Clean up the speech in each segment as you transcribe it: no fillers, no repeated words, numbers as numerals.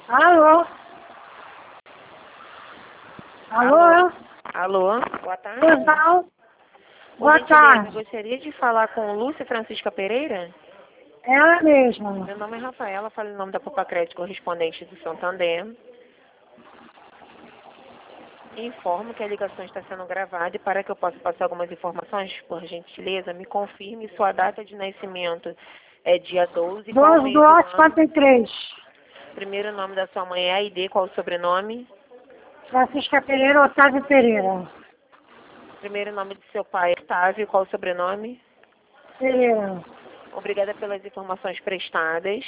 Alô? Alô? Alô, boa tarde. Pois não? Por Boa gentileza, tarde. gostaria de falar com Lúcia Francisca Pereira? Ela mesma. Meu nome é Rafaela, falo em nome da Popacred correspondente do Santander. Informo que a ligação está sendo gravada e para que eu possa passar algumas informações, por gentileza, me confirme sua data de nascimento. É dia 12, qual 12 mês do do 8, ano? 53. Primeiro nome da sua mãe é AID, qual o sobrenome? Francisca Pereira, Otávio Pereira. Primeiro nome de seu pai é Otávio, qual o sobrenome? Pereira. Obrigada pelas informações prestadas.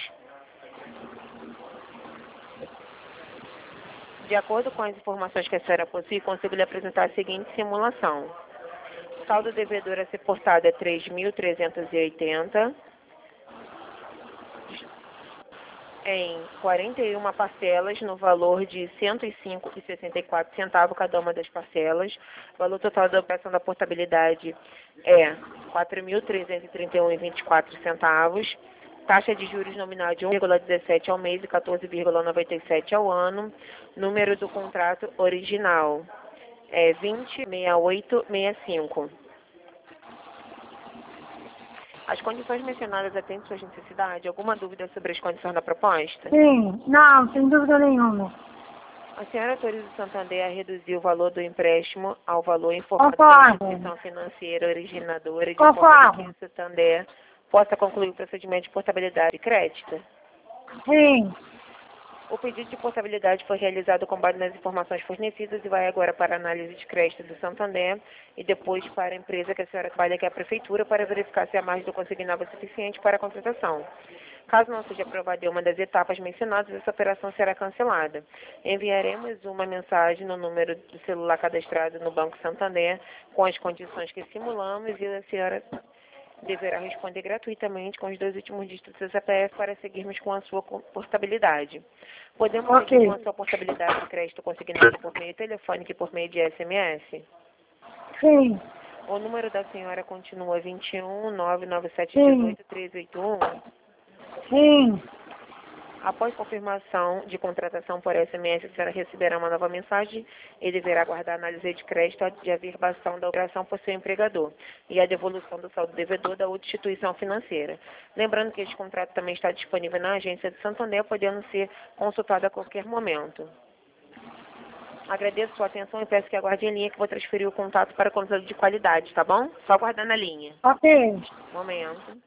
De acordo com as informações que a senhora possui, consigo lhe apresentar a seguinte simulação. O saldo devedor a ser portado é 3.380 em 41 parcelas no valor de R$ 105,64 cada uma das parcelas. O valor total da operação da portabilidade é R$ 4.331,24. Taxa de juros nominal de 1,17 ao mês e 14,97 ao ano. Número do contrato original é 206865. As condições mencionadas atendem suas necessidades? Alguma dúvida sobre as condições da proposta? Sim, não, sem dúvida nenhuma. A senhora autoriza o Santander a reduzir o valor do empréstimo ao valor informado Concordo. pela instituição financeira originadora de Concordo. forma que o Santander possa concluir o procedimento de portabilidade e crédito? Sim, O pedido de portabilidade foi realizado com base nas informações fornecidas e vai agora para a análise de crédito do Santander e depois para a empresa que a senhora trabalha, que é a prefeitura, para verificar se a margem do consignável é suficiente para a contratação. Caso não seja aprovada em uma das etapas mencionadas, essa operação será cancelada. Enviaremos uma mensagem no número do celular cadastrado no Banco Santander com as condições que simulamos e a senhora deverá responder gratuitamente com os 2 últimos dígitos do CPF para seguirmos com a sua portabilidade. Podemos ok. seguir com a sua portabilidade de crédito consignado por meio telefônico e por meio de SMS? Sim, O número da senhora continua 21 997 Sim. 18 381. sim, Após confirmação de contratação por SMS, a senhora receberá uma nova mensagem e deverá aguardar a análise de crédito de averbação da operação por seu empregador e a devolução do saldo devedor da outra instituição financeira. Lembrando que este contrato também está disponível na agência de Santander, podendo ser consultado a qualquer momento. Agradeço sua atenção e peço que aguarde em linha que vou transferir o contato para controle de qualidade, tá bom? Só aguardar na linha. ok. Momento.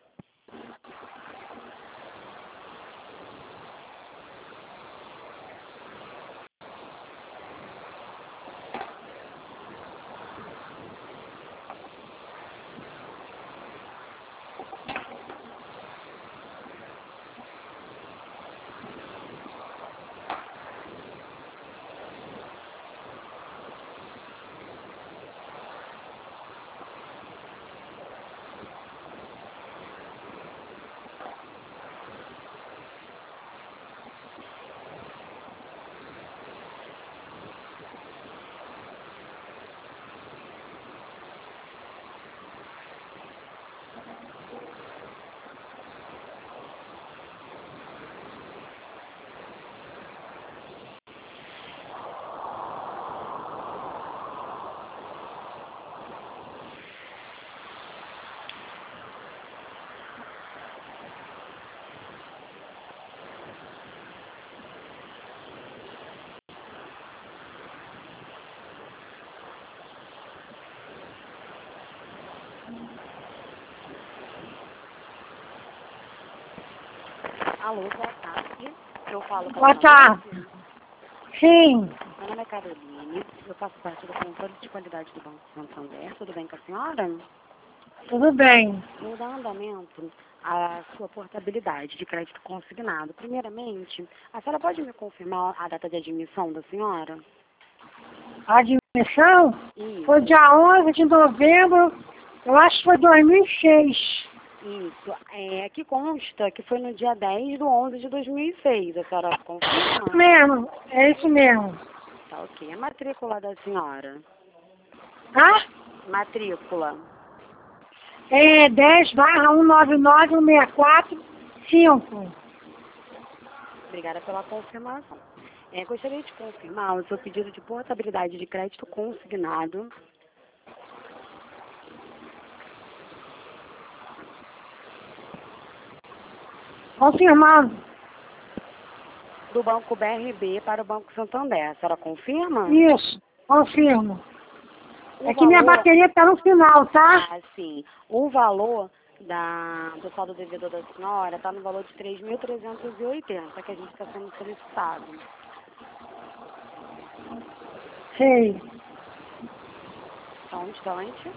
Alô, boa tarde. Eu falo com a Boa tarde. Sim, Meu nome é Caroline. Eu faço parte do controle de qualidade do Banco Santander. Tudo bem com a senhora? tudo bem. Vou dar andamento à sua portabilidade de crédito consignado. Primeiramente, a senhora pode me confirmar a data de admissão da senhora? A admissão Isso. foi dia 11 de novembro, eu acho que foi 2006. Isso. Aqui consta que foi no dia 10 de 11 de 2006. A senhora confirma? Mesmo, é isso mesmo. Tá ok. A matrícula da senhora? Ah? Matrícula. É 10/199-164-5. Obrigada pela confirmação. Gostaria de confirmar o seu pedido de portabilidade de crédito consignado Confirmado. do Banco BRB para o Banco Santander. A senhora confirma? Isso, confirmo. O É que minha valor- bateria está no final, tá? Ah, sim. O valor do saldo devedor da senhora está no valor de 3.380, que a gente está sendo solicitado. Sei. Só um instante.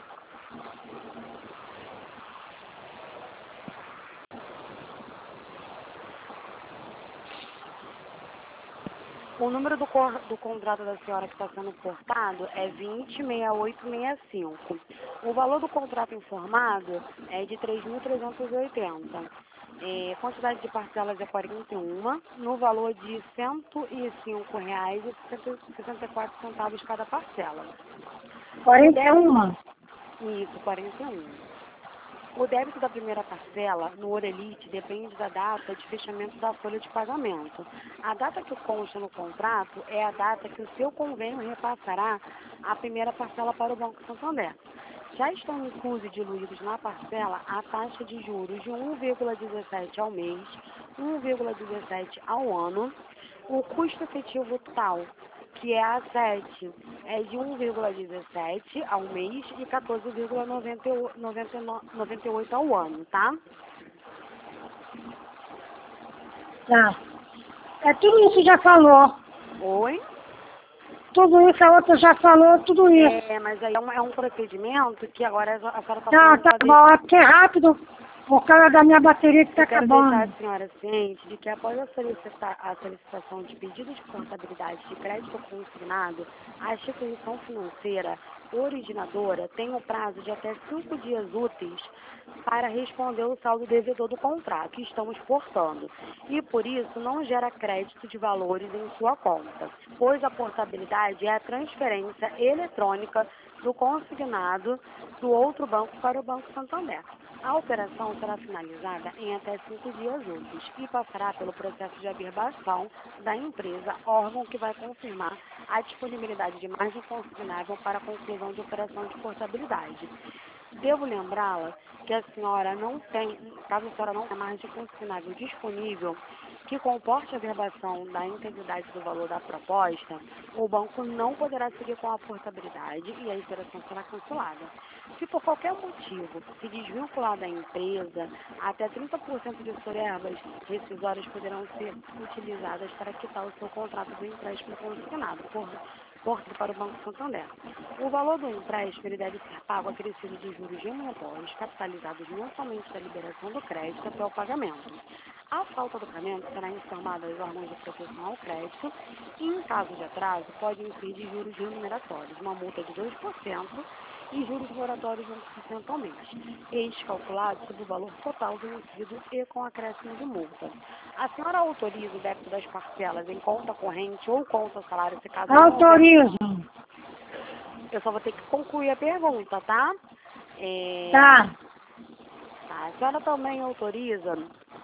O número do contrato da senhora que está sendo portado é 206865. O valor do contrato informado é de 3.380. Quantidade de parcelas é 41, no valor de R$ 105,64 cada parcela. 41. Isso, 41. O débito da primeira parcela no Orelite depende da data de fechamento da folha de pagamento. A data que consta no contrato é a data que o seu convênio repassará a primeira parcela para o Banco Santander. Já estão inclusos e diluídos na parcela a taxa de juros de 1,17 ao mês, 1,17 ao ano, o custo efetivo total, que é a 7, é de 1,17 ao mês e 14,98 ao ano, tá? Tá. É tudo isso que já falou. Oi? Tudo isso, a outra já falou, tudo isso. Mas aí é um procedimento que agora a senhora está Tá, tá bom. É porque é rápido, por causa da minha bateria que tá Eu quero deixar acabando. a senhora ciente de que após a solicitação de pedido de portabilidade de crédito consignado, a instituição financeira originadora tem o prazo de até 5 dias úteis para responder o saldo devedor do contrato que estamos portando. E por isso não gera crédito de valores em sua conta, pois a portabilidade é a transferência eletrônica do consignado do outro banco para o Banco Santander. A operação será finalizada em até 5 dias úteis e passará pelo processo de averbação da empresa, órgão que vai confirmar a disponibilidade de margem consignável para a conclusão de operação de portabilidade. Devo lembrá-la que a senhora não tem, caso a senhora não tenha margem consignável disponível, que comporte a averbação da integridade do valor da proposta, o banco não poderá seguir com a portabilidade e a operação será cancelada. Se por qualquer motivo se desvincular da empresa, até 30% de suas verbas rescisórias poderão ser utilizadas para quitar o seu contrato do empréstimo consignado para o Banco Santander. O valor do empréstimo ele deve ser pago acrescido de juros remuneratórios capitalizados mensalmente da liberação do crédito até o pagamento. A falta do pagamento será informada aos órgãos de proteção ao crédito e, em caso de atraso, pode incidir juros remuneratórios, uma multa de 2% e juros moratórios de 1% ao mês, estes calculados sobre o valor total vencido e com acréscimo de multa. A senhora autoriza o débito das parcelas em conta corrente ou conta salário, se caso não houver? Autorizo. Eu só vou ter que concluir a pergunta, tá? Tá. A senhora também autoriza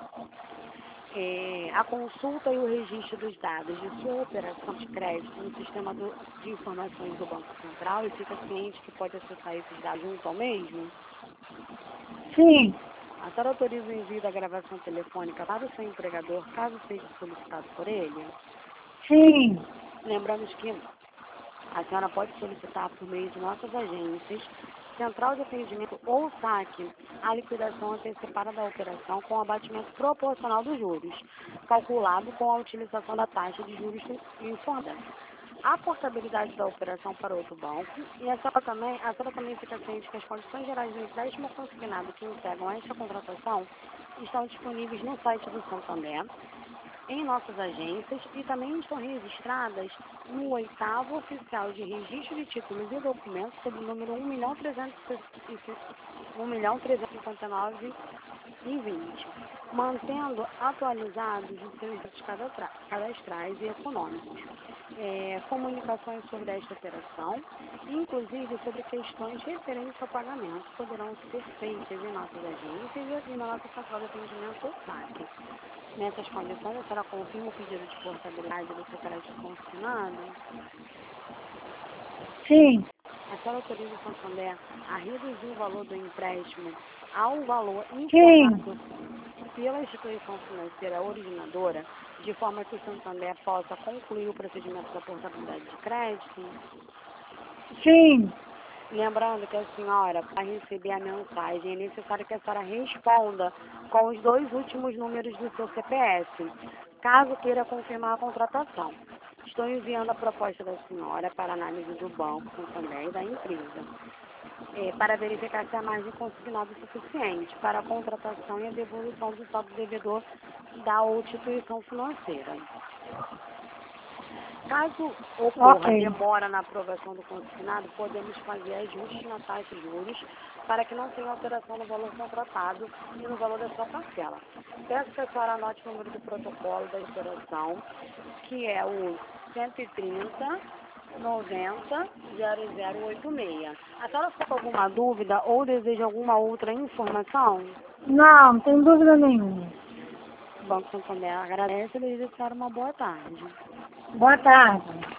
a consulta e o registro dos dados de sua operação de crédito no sistema de informações do Banco Central e fica ciente que pode acessar esses dados junto ao mesmo? Sim. A senhora autoriza o envio da gravação telefônica para o seu empregador, caso seja solicitado por ele? Sim. Lembramos que a senhora pode solicitar por meio de nossas agências, central de atendimento ou saque, a liquidação antecipada da operação com abatimento proporcional dos juros, calculado com a utilização da taxa de juros informada. A portabilidade da operação para outro banco e a senhora também fica ciente que as condições gerais do empréstimo consignado que integram esta contratação estão disponíveis no site do Santander, em nossas agências e também estão registradas no 8º Oficial de Registro de Títulos e Documentos sob o número 1.359.20, mantendo atualizados os seus dados cadastrais e econômicos. Comunicações sobre esta operação, inclusive sobre questões referentes ao pagamento, poderão ser feitas em nossas agências e na nossa central de atendimento ou SAC. Nessas condições, a senhora confirma o pedido de portabilidade do seu crédito consignado? Sim. A senhora autoriza o Santander a reduzir o valor do empréstimo ao valor Sim. informado pela instituição financeira originadora, de forma que o Santander possa concluir o procedimento da portabilidade de crédito? Sim. Lembrando que a senhora, para receber a mensagem, é necessário que a senhora responda com os 2 últimos números do seu CPF, caso queira confirmar a contratação. Estou enviando a proposta da senhora para análise do banco, Santander e da empresa, para verificar se a margem consignada é suficiente para a contratação e a devolução do saldo devedor da outra instituição financeira. Caso ocorra demora na aprovação do consignado, podemos fazer ajustes na taxa de juros para que não tenha alteração no valor contratado e no valor da sua parcela. Peço que a senhora anote o número do protocolo da operação, que é o 130 90 0086. A senhora ficou com alguma dúvida ou deseja alguma outra informação? Não, não tem dúvida nenhuma. O Banco Santander agradece e deseja uma boa tarde. Boa tarde.